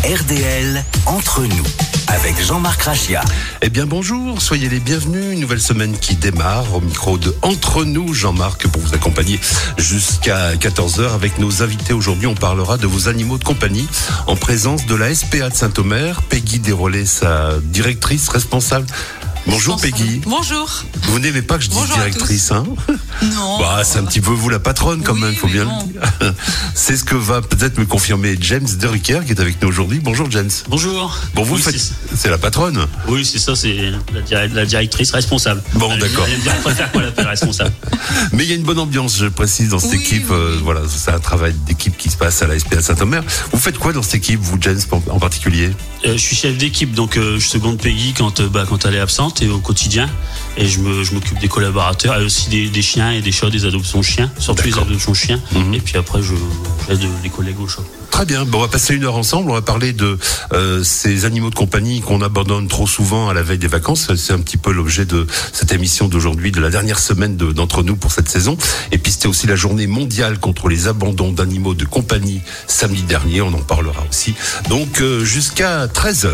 RDL Entre nous avec Jean-Marc Rachia. Eh bien bonjour, soyez les bienvenus. Une nouvelle semaine qui démarre au micro de Entre nous, Jean-Marc, pour vous accompagner jusqu'à 14h avec nos invités. Aujourd'hui, on parlera de vos animaux de compagnie en présence de la SPA de Saint-Omer. Peggy Desrolets, sa directrice responsable. Bonjour Peggy. Bonjour. Vous n'aimez pas que je dise Bonjour directrice, hein? Non. Bah, c'est un petit peu vous la patronne quand même, il faut bien le dire. C'est ce que va peut-être me confirmer James Derricker qui est avec nous aujourd'hui. Bonjour James. Bonjour. Bon, vous Oui, faites, c'est la patronne. Oui, c'est ça, c'est la directrice responsable. Bon, d'accord. Je préfère qu'on l'appelle responsable. Mais il y a une bonne ambiance, je précise, dans cette Oui, équipe. oui. Voilà, c'est un travail d'équipe qui se passe à la SPA de Saint-Omer. Vous faites quoi dans cette équipe, vous, James, en particulier? Je suis chef d'équipe, donc je seconde Peggy quand elle est absente et au quotidien. Et je m'occupe des collaborateurs et aussi des chiens et des chats, des adoptions chiens, surtout les adoptions chiens. Et puis après, j'aide les collègues au chat. Très bien. Bon, on va passer une heure ensemble. On va parler de ces animaux de compagnie qu'on abandonne trop souvent à la veille des vacances. C'est un petit peu l'objet de cette émission d'aujourd'hui, de la dernière semaine d'entre nous pour cette saison. Et puis c'était aussi la journée mondiale contre les abandons d'animaux de compagnie samedi dernier. On en parlera aussi. Donc jusqu'à 13h.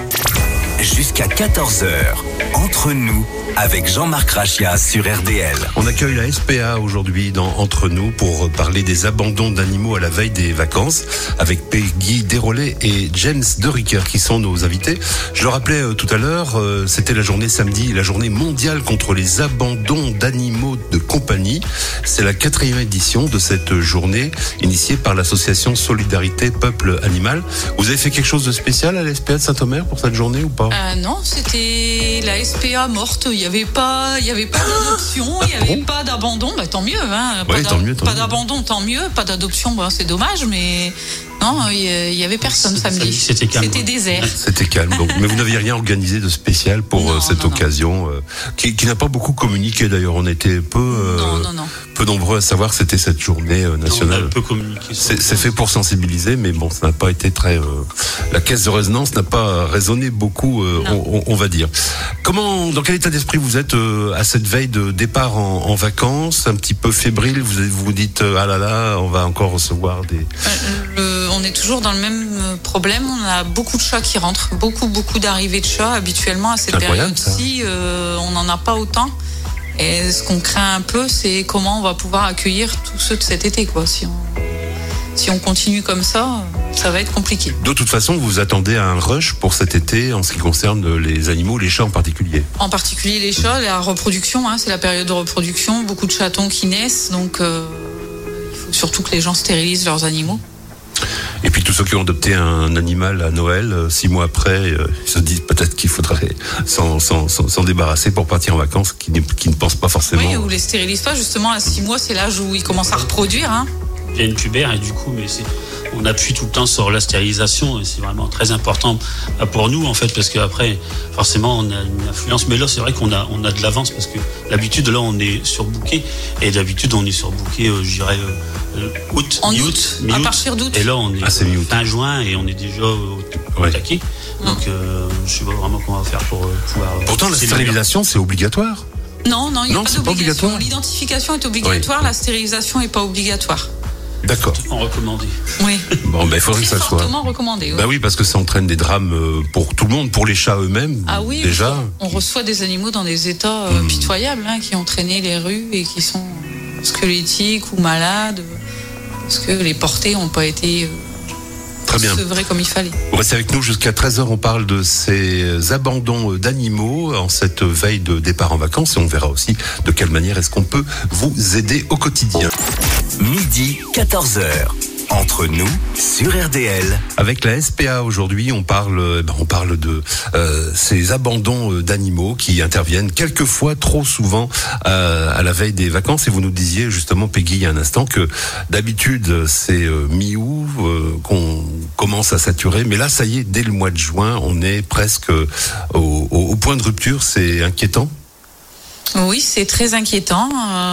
Jusqu'à 14h, Entre nous avec Jean-Marc Rachia sur RDL. On accueille la SPA aujourd'hui dans Entre nous pour parler des abandons d'animaux à la veille des vacances avec Peggy Desrolets et James Derricker qui sont nos invités. Je le rappelais tout à l'heure, c'était la journée samedi, la journée mondiale contre les abandons d'animaux de compagnie. C'est la 4e édition de cette journée initiée par l'association Solidarité Peuple Animal. Vous avez fait quelque chose de spécial à la SPA de Saint-Omer pour cette journée ou pas? Non, c'était la SPA morte. Il n'y avait pas d'adoption, il n'y avait pas d'abandon. Bah, tant mieux, hein. Pas d'abandon, tant mieux. Pas d'adoption, bah, c'est dommage, mais non, il y avait personne samedi. C'était calme. C'était désert. C'était calme. Donc, mais vous n'aviez rien organisé de spécial pour cette occasion qui n'a pas beaucoup communiqué d'ailleurs. On était peu nombreux à savoir que c'était cette journée nationale. On a peu communiqué. C'est fait pour sensibiliser, mais bon, ça n'a pas été très. La caisse de résonance n'a pas résonné beaucoup, on va dire. Dans quel état d'esprit vous êtes à cette veille de départ en vacances, un petit peu fébrile? Vous vous dites ah là là, on va encore recevoir des. On est toujours dans le même problème. On a beaucoup de chats qui rentrent, beaucoup d'arrivées de chats. Habituellement, à cette période-ci, on n'en a pas autant. Et ce qu'on craint un peu, c'est comment on va pouvoir accueillir tous ceux de cet été, quoi. Si on continue comme ça va être compliqué. De toute façon, vous attendez à un rush pour cet été en ce qui concerne les animaux, les chats en particulier. En particulier les chats, la reproduction, c'est la période de reproduction. Beaucoup de chatons qui naissent, donc il faut surtout que les gens stérilisent leurs animaux. Et puis tous ceux qui ont adopté un animal à Noël, 6 mois après, ils se disent peut-être qu'il faudrait s'en débarrasser pour partir en vacances, qui ne pensent pas forcément. Oui, ou les stérilisent pas, justement, à 6 mois, c'est l'âge où ils commencent à reproduire. Il y a une pubère et du coup, on appuie tout le temps sur la stérilisation et c'est vraiment très important pour nous en fait parce qu'après forcément on a une influence, mais là c'est vrai qu'on a de l'avance parce que d'habitude là on est surbooké et d'habitude on est surbooké je dirais août, mi-août, à partir d'août, et là on est fin juin et on est déjà au taquet. Donc je sais pas vraiment comment on va faire pour pouvoir. Pourtant la stérilisation c'est obligatoire. Non, il n'y a pas d'obligation. Pas l'identification est obligatoire, la stérilisation n'est pas obligatoire. D'accord. En recommandé. Oui. Bon, il faudrait que ça soit. Fortement recommandé. Oui. Bah oui, parce que ça entraîne des drames pour tout le monde, pour les chats eux-mêmes. Ah oui. Déjà. On reçoit des animaux dans des états pitoyables, qui ont traîné les rues et qui sont squelettiques ou malades, parce que les portées n'ont pas été. Très bien. C'est vrai comme il fallait. Vous restez avec nous jusqu'à 13h. On parle de ces abandons d'animaux en cette veille de départ en vacances et on verra aussi de quelle manière est-ce qu'on peut vous aider au quotidien. Midi, 14h. Entre nous, sur RDL. Avec la SPA aujourd'hui, on parle de ces abandons d'animaux qui interviennent quelquefois trop souvent à la veille des vacances. Et vous nous disiez justement, Peggy, il y a un instant, que d'habitude c'est mi-août qu'on commence à saturer. Mais là, ça y est, dès le mois de juin, on est presque au point de rupture. C'est inquiétant. Oui, c'est très inquiétant.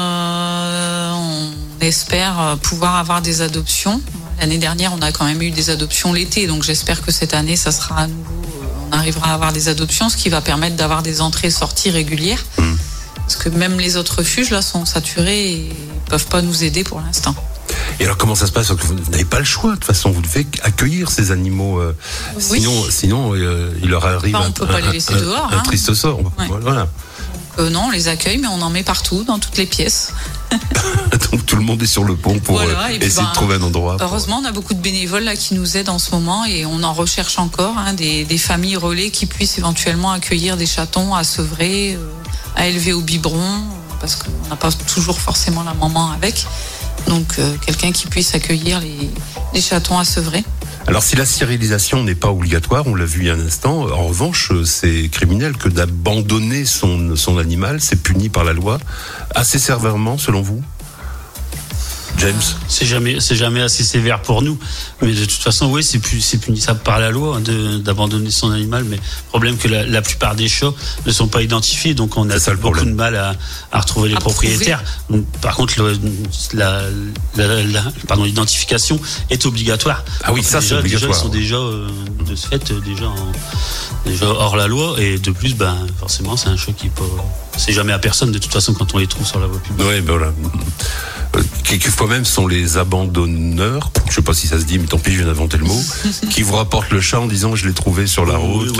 On espère pouvoir avoir des adoptions. L'année dernière, on a quand même eu des adoptions l'été, donc j'espère que cette année, ça sera à nouveau. On arrivera à avoir des adoptions, ce qui va permettre d'avoir des entrées-sorties régulières. Parce que même les autres refuges là sont saturés et ne peuvent pas nous aider pour l'instant. Et alors comment ça se passe? Vous n'avez pas le choix, de toute façon, vous devez accueillir ces animaux. Oui. Sinon il leur arrive on peut pas les laisser dehors, un triste sort. Ouais. Voilà. Non, on les accueille, mais on en met partout, dans toutes les pièces. Donc tout le monde est sur le pont pour essayer de trouver un endroit. Heureusement, on a beaucoup de bénévoles là qui nous aident en ce moment et on en recherche encore des familles relais qui puissent éventuellement accueillir des chatons à sevrer, à élever au biberon, parce qu'on n'a pas toujours forcément la maman avec. Donc quelqu'un qui puisse accueillir les chatons à sevrer. Alors si la stérilisation n'est pas obligatoire, on l'a vu il y a un instant, en revanche c'est criminel que d'abandonner son animal, c'est puni par la loi assez sévèrement selon vous, James? C'est jamais assez sévère pour nous, mais de toute façon oui c'est punissable par la loi d'abandonner son animal, mais le problème que la plupart des chats ne sont pas identifiés, donc on a beaucoup de mal à retrouver les propriétaires. Donc, par contre l'identification est obligatoire. Ah oui, donc, ça c'est obligatoire. Déjà, ils sont déjà de ce fait déjà hors la loi, et de plus forcément c'est un chat qui peut, c'est jamais à personne de toute façon quand on les trouve sur la voie publique. Oui, voilà. Quelquefois même sont les abandonneurs, je sais pas si ça se dit, mais tant pis, je viens d'inventer le mot, qui vous rapportent le chat en disant je l'ai trouvé sur la route.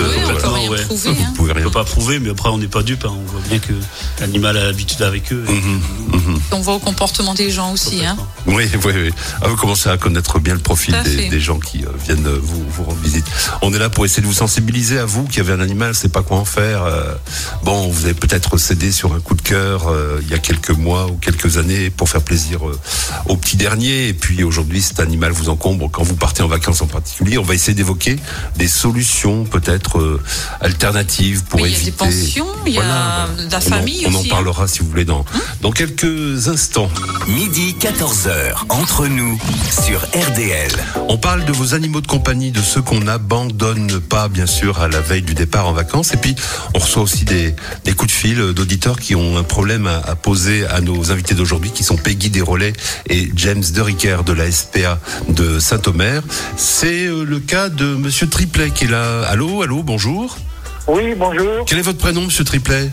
Vous pouvez rien. On peut pas prouver, mais après on n'est pas dupe, on voit bien que l'animal a l'habitude avec eux. On voit au comportement des gens aussi. Oui. Vous commencez à connaître bien le profil des gens qui viennent vous rendre visite. On est là pour essayer de vous sensibiliser, à vous qui avez un animal, c'est pas quoi en faire. Vous avez peut-être cédé sur un coup de cœur il y a quelques mois ou quelques années pour faire plaisir au petit dernier, et puis aujourd'hui cet animal vous encombre quand vous partez en vacances en particulier. On va essayer d'évoquer des solutions peut-être alternatives pour éviter. Il y a des pensions, il y a de la famille aussi. On en aussi, parlera si vous voulez dans quelques instants. Midi 14h, entre nous sur RDL. On parle de vos animaux de compagnie, de ceux qu'on n'abandonne pas bien sûr à la veille du départ en vacances, et puis on reçoit aussi des coups de fil d'auditeurs qui ont un problème à poser à nos invités d'aujourd'hui, qui sont Peggy Desrolais et James Dericker de la SPA de Saint-Omer. C'est le cas de Monsieur Triplet qui est là. Allô, bonjour. Oui, bonjour. Quel est votre prénom, Monsieur Triplet?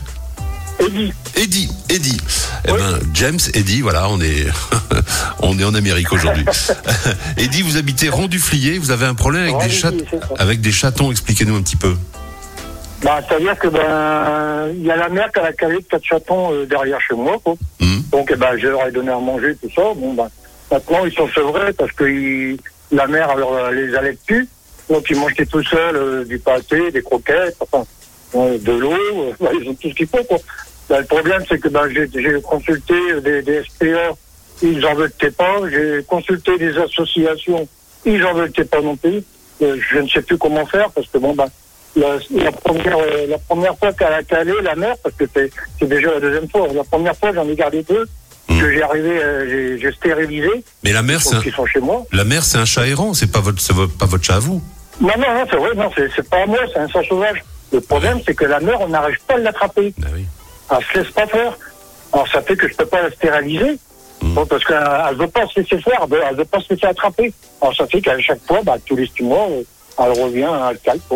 Eddie. Eh ben, James, Eddie, voilà, on est en Amérique aujourd'hui. Eddie, vous habitez Rond-du-Flier, vous avez un problème avec des chatons, expliquez-nous un petit peu. C'est-à-dire que il y a la mère qui a calé 4 chatons derrière chez moi, quoi. Donc je leur ai donné à manger, tout ça. Maintenant ils sont sevrés parce que la mère les allait plus. Donc ils mangeaient tout seuls du pâté, des croquettes, de l'eau, ils ont tout ce qu'il faut, quoi. Le problème c'est que j'ai consulté des SPA, ils en veulent pas. J'ai consulté des associations, ils en veulent pas non plus. Je ne sais plus comment faire parce que la première fois qu'elle a calé la mère, parce que c'est déjà la deuxième fois. La première fois, j'en ai gardé 2 que j'ai stérilisé. Mais la mère, qui sont chez moi. La mère, c'est un chat errant, c'est pas votre chat à vous. Non, c'est vrai, non, c'est pas à moi, c'est un chat sauvage. Le problème, c'est que la mère, on n'arrive pas à l'attraper. Oui. Elle se laisse pas faire. Alors ça fait que je peux pas la stériliser. Parce qu'elle veut pas se laisser faire, elle veut pas se laisser attraper. Alors ça fait qu'à chaque fois, tous les 6 mois, elle revient à le calme.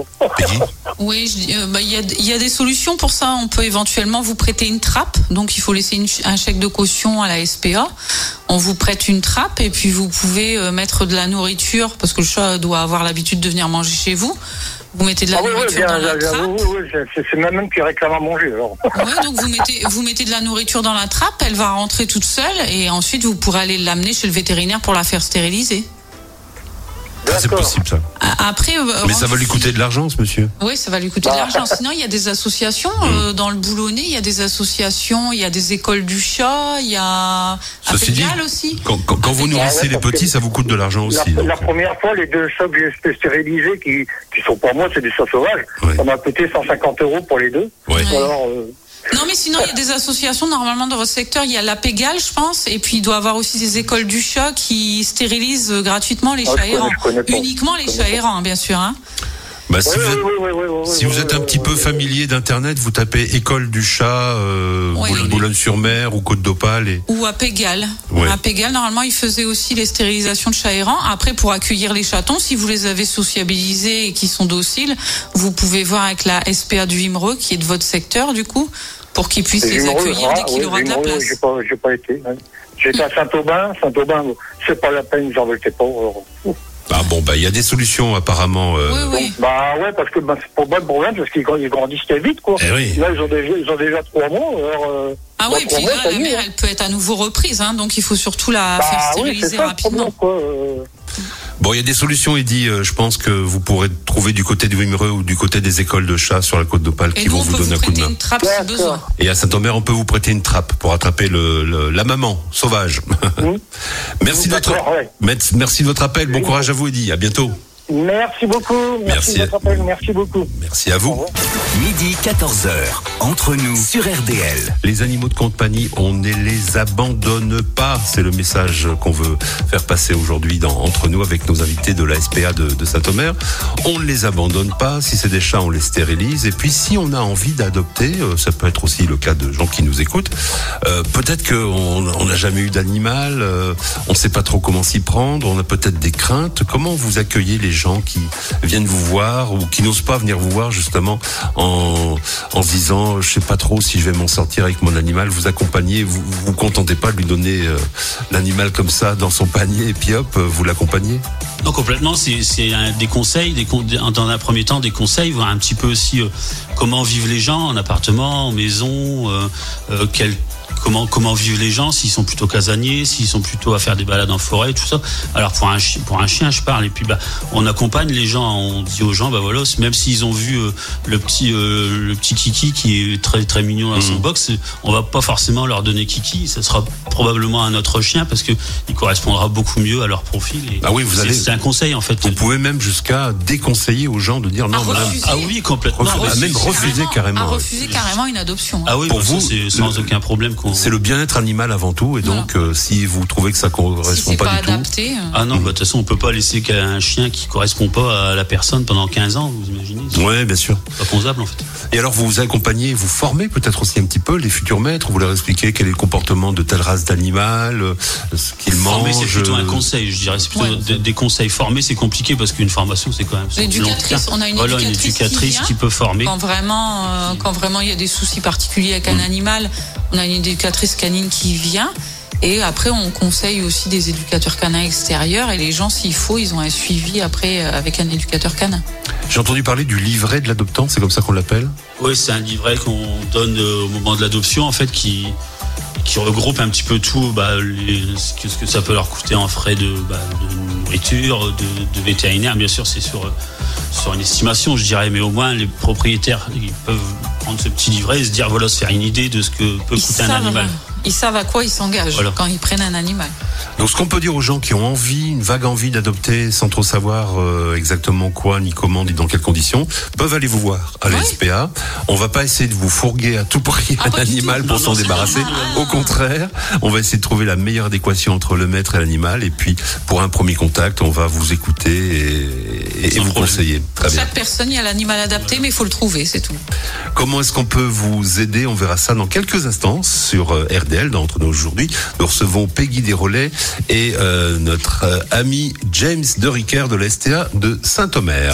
Oui, il y a des solutions pour ça. On peut éventuellement vous prêter une trappe. Donc il faut laisser un chèque de caution à la SPA. On vous prête une trappe et puis vous pouvez mettre de la nourriture, parce que le chat doit avoir l'habitude de venir manger chez vous. Vous mettez de la nourriture dans la trappe. Oui, c'est même qui réclame à manger. Alors. Oui, donc vous mettez de la nourriture dans la trappe, elle va rentrer toute seule et ensuite vous pourrez aller l'amener chez le vétérinaire pour la faire stériliser. C'est possible ça. Après, mais ça va lui coûter de l'argent, ce monsieur. Oui, ça va lui coûter de l'argent. Sinon, il y a des associations dans le Boulonnais. Il y a des associations. Il y a des écoles du chat. Il y a à Pégal aussi. Quand vous nourrissez les petits, ça vous coûte de l'argent aussi. La première fois, les 2 chats que j'ai stérilisés, qui sont pour moi, c'est des chats sauvages. Ça m'a coûté 150 € pour les 2. Ouais. Alors, non, mais sinon, il y a des associations, normalement, dans votre secteur. Il y a la Pégal, je pense, et puis il doit y avoir aussi des écoles du chat qui stérilisent gratuitement les chats errants. Uniquement les chats errants, bien sûr. Si vous êtes un petit peu familier d'Internet, vous tapez école du chat, Boulogne-sur-Mer ou Côte d'Opale. Ou à Pégal. Ouais. À Pégal, normalement, ils faisaient aussi les stérilisations de chats errants. Après, pour accueillir les chatons, si vous les avez sociabilisés et qui sont dociles, vous pouvez voir avec la SPA du Vimereux, qui est de votre secteur, du coup, pour qu'ils puissent les accueillir dès qu'il aura de la place. J'ai pas été. J'étais à Saint-Aubin. Saint-Aubin, c'est pas la peine, j'en veux pas. Ah bon, il y a des solutions apparemment. Oui. Donc, parce que c'est pas le problème, parce qu'ils grandissent très vite, quoi. Oui. Là, ils ont déjà 3 mois. Alors, puis là, la mère, elle peut être à nouveau reprise, hein, donc il faut surtout la faire stériliser rapidement. Bon, il y a des solutions, Eddy. Je pense que vous pourrez trouver du côté du Wimereux ou du côté des écoles de chats sur la côte d'Opale qui vont vous donner un coup de main. Une trappe si besoin. Et à Saint-Omer, on peut vous prêter une trappe pour attraper la maman sauvage. Merci de votre appel. Bon courage à vous, Eddy. À bientôt. Merci beaucoup. Merci de votre appel. Merci beaucoup. Merci à vous. Midi 14h, entre nous sur RDL. Les animaux de compagnie, on ne les abandonne pas. C'est le message qu'on veut faire passer aujourd'hui entre nous avec nos invités de la SPA de Saint-Omer. On ne les abandonne pas. Si c'est des chats, on les stérilise. Et puis, si on a envie d'adopter, ça peut être aussi le cas de gens qui nous écoutent. Peut-être qu'on n'a jamais eu d'animal. On ne sait pas trop comment s'y prendre. On a peut-être des craintes. Comment vous accueillez les gens qui viennent vous voir ou qui n'osent pas venir vous voir justement en se disant je sais pas trop si je vais m'en sortir avec mon animal. Vous accompagnez, vous contentez pas de lui donner l'animal comme ça dans son panier et puis hop, vous l'accompagnez? Non, complètement, c'est des conseils, dans un premier temps des conseils, voir un petit peu aussi comment vivent les gens en appartement, en maison, comment vivent les gens, s'ils sont plutôt casaniers, s'ils sont plutôt à faire des balades en forêt, tout ça. Alors pour un chien, je parle, et puis on accompagne les gens, on dit aux gens, voilà, même s'ils ont vu le petit Kiki qui est très très mignon dans son box, on va pas forcément leur donner Kiki, ça sera probablement un autre chien parce que il correspondra beaucoup mieux à leur profil. Et c'est un conseil en fait. Vous pouvez même jusqu'à déconseiller aux gens de dire non, madame. Ah oui, complètement. Même refuser carrément. Refuser carrément une adoption. Ah oui, pour vous, c'est sans aucun problème. C'est le bien-être animal avant tout, et donc si vous trouvez que ça correspond pas du adapté, tout. Ah non, de toute façon, on peut pas laisser qu'un chien qui correspond pas à la personne pendant 15 ans, vous imaginez? Ouais, bien sûr. C'est pas concevable en fait. Et alors vous accompagnez, vous formez peut-être aussi un petit peu les futurs maîtres, vous leur expliquez quel est le comportement de telle race d'animal, ce qu'ils mangent. C'est plutôt un conseil, je dirais. C'est plutôt des conseils. Formés, c'est compliqué parce qu'une formation, c'est quand même. On a une éducatrice qui peut former. Quand vraiment il y a des soucis particuliers avec un animal, on a une éducatrice canine qui vient. Et après, on conseille aussi des éducateurs canins extérieurs. Et les gens, s'il faut, ils ont un suivi après avec un éducateur canin. J'ai entendu parler du livret de l'adoptant, c'est comme ça qu'on l'appelle? Oui, c'est un livret qu'on donne au moment de l'adoption, en fait, qui regroupe un petit peu tout, ce que ça peut leur coûter en frais de nourriture, de vétérinaire. Bien sûr, c'est sur une estimation, je dirais, mais au moins les propriétaires, ils peuvent prendre ce petit livret et se dire, se faire une idée de ce que peut coûter un animal. Ils savent à quoi ils s'engagent quand ils prennent un animal. Donc ce qu'on peut dire aux gens qui ont une vague envie d'adopter sans trop savoir exactement quoi, ni comment, ni dans quelles conditions, peuvent aller vous voir à la SPA. On va pas essayer de vous fourguer à tout prix un animal pour s'en débarrasser. Au contraire, on va essayer de trouver la meilleure adéquation entre le maître et l'animal. Et puis, pour un premier contact, on va vous écouter et vous conseiller. Très bien. Chaque personne, il y a l'animal adapté, mais il faut le trouver, c'est tout. Comment est-ce qu'on peut vous aider? On verra ça dans quelques instants sur RDL, dans Entre nous aujourd'hui. Nous recevons Peggy Desrolets et notre ami James Dericker de la STA de Saint-Omer.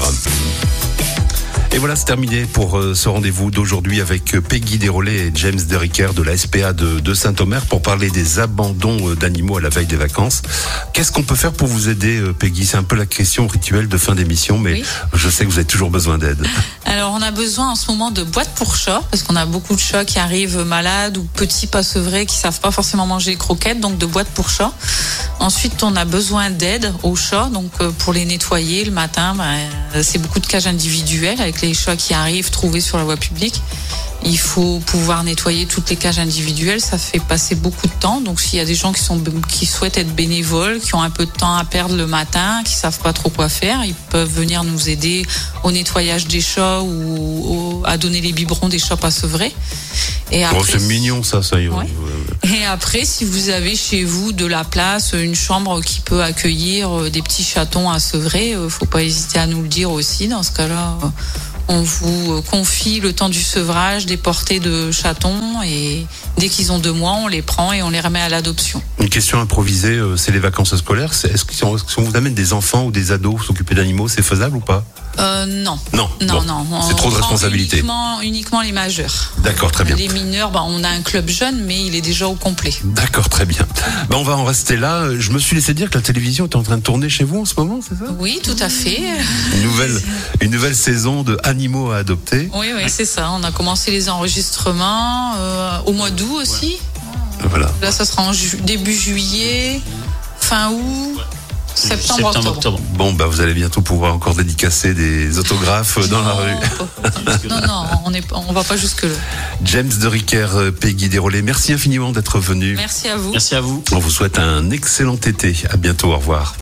Et voilà, c'est terminé pour ce rendez-vous d'aujourd'hui avec Peggy Desrolets et James Dericker de la SPA de Saint-Omer pour parler des abandons d'animaux à la veille des vacances. Qu'est-ce qu'on peut faire pour vous aider, Peggy? C'est un peu la question rituelle de fin d'émission, mais je sais que vous avez toujours besoin d'aide. Alors, on a besoin en ce moment de boîtes pour chats, parce qu'on a beaucoup de chats qui arrivent malades ou petits pas sevrés qui savent pas forcément manger les croquettes, donc de boîtes pour chats. Ensuite, on a besoin d'aide aux chats, donc pour les nettoyer le matin, c'est beaucoup de cages individuelles avec les chats qui arrivent trouvés sur la voie publique. Il faut pouvoir nettoyer toutes les cages individuelles, ça fait passer beaucoup de temps. Donc s'il y a des gens qui souhaitent être bénévoles, qui ont un peu de temps à perdre le matin, qui savent pas trop quoi faire, ils peuvent venir nous aider au nettoyage des chats ou à donner les biberons des chats pas sevrés. Et après, c'est mignon ça y est. Ouais. Et après, si vous avez chez vous de la place, une chambre qui peut accueillir des petits chatons à sevrer, faut pas hésiter à nous le dire aussi. Dans ce cas-là, on vous confie le temps du sevrage des portées de chatons et dès qu'ils ont 2 mois, on les prend et on les remet à l'adoption. Une question improvisée, c'est les vacances scolaires. Est-ce que si on vous amène des enfants ou des ados s'occuper d'animaux, c'est faisable ou pas? Non. Non. C'est trop de responsabilité. Uniquement les majeurs. D'accord, très bien. Les mineurs, on a un club jeune, mais il est déjà au complet. D'accord, très bien. On va en rester là. Je me suis laissé dire que la télévision est en train de tourner chez vous en ce moment, c'est ça ? Oui, tout à fait. Une nouvelle saison de Animaux à adopter. Oui, c'est ça. On a commencé les enregistrements au mois d'août aussi. Voilà. Là, ça sera en début juillet, fin août. Septembre, octobre. Bon, vous allez bientôt pouvoir encore dédicacer des autographes dans la rue. Non, on va pas jusque là. James de Ricker, Peggy Desrolets, merci infiniment d'être venu. Merci à vous. Merci à vous. On vous souhaite un excellent été. À bientôt. Au revoir.